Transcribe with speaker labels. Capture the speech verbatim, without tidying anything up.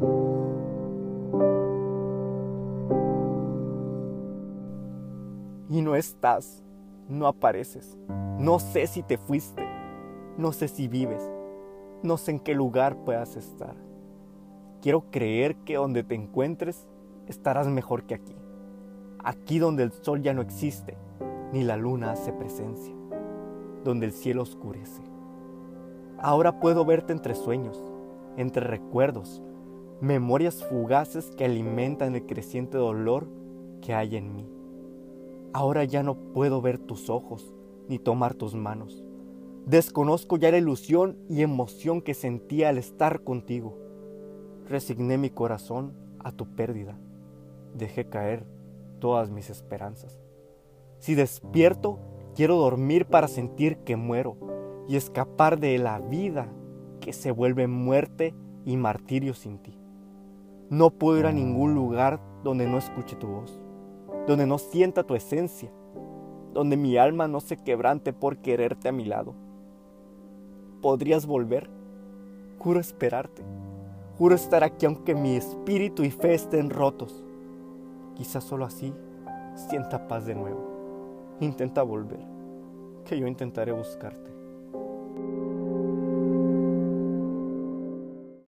Speaker 1: Y no estás, no apareces, no sé si te fuiste, no sé si vives, no sé en qué lugar puedas estar. Quiero creer que donde te encuentres estarás mejor que aquí, aquí donde el sol ya no existe, ni la luna hace presencia, donde el cielo oscurece. Ahora puedo verte entre sueños, entre recuerdos, memorias fugaces que alimentan el creciente dolor que hay en mí. Ahora ya no puedo ver tus ojos ni tomar tus manos. Desconozco ya la ilusión y emoción que sentía al estar contigo. Resigné mi corazón a tu pérdida. Dejé caer todas mis esperanzas. Si despierto, quiero dormir para sentir que muero y escapar de la vida que se vuelve muerte y martirio sin ti. No puedo ir a ningún lugar donde no escuche tu voz, donde no sienta tu esencia, donde mi alma no se quebrante por quererte a mi lado. ¿Podrías volver? Juro esperarte, juro estar aquí aunque mi espíritu y fe estén rotos. Quizás solo así sienta paz de nuevo. Intenta volver, que yo intentaré buscarte.